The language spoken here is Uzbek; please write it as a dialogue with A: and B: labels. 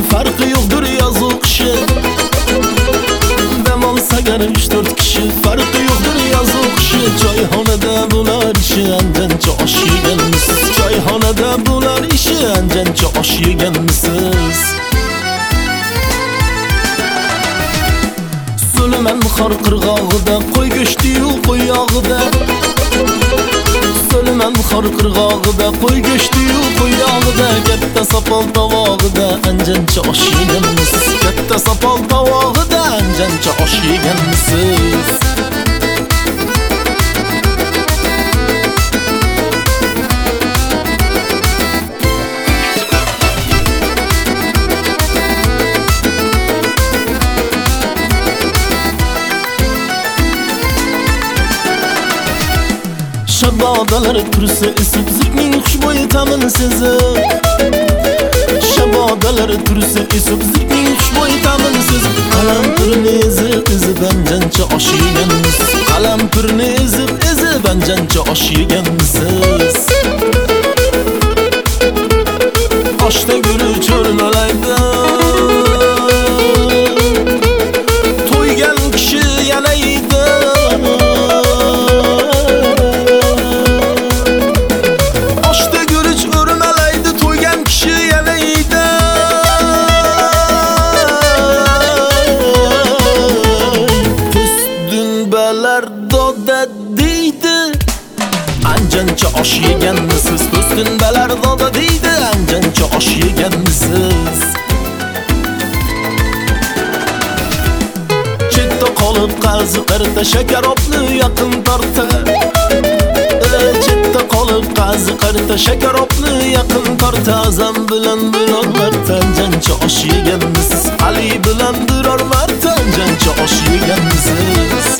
A: farqi yo'qdir yozu qishi. Dam olsa gar 3-4 kishi, farqi yo'qdir yozu qishi. Choyxonada bular ishi, anjancha osh yeganmisiz? Choyxonada bular ishi, anjancha osh yeganmisiz? So'liman xor qirg'og'ida, qo'y go'shti-yu qo'y yog'ida. So'liman xor qirg'og'ida, qo'y go'shti-yu qo'y yog'ida. Katta sopol tovog'ida, anjancha osh yeganmisiz? Katta sopol tovog'ida, anjancha osh yeganmisiz? Shabodalar tursa isib, zikning xushbo'yi ta'mini sezib. Shabodalar tursa isib, zikning xushbo'yi ta'mini sezib. Qalampirni ezib, anjancha osh yeganmisiz? Qalampirni ezib, anjancha osh yeganmisiz? Oshda guruch o'rmalaydi, to'ygan kishi yana yeydi. Doda deydi, anjancha osh yeganmisiz? Po'stinbalar doda deydi, anjancha osh yeganmisiz? Chetda qolib qarzi qarta, shakarobni yaqin torta. Chetda qolib qarzi qarta, shakarobni yaqin torta. Azam bilan biror marta, anjancha osh yeganmisiz? Ali bilan biror marta, anjancha osh yeganmisiz?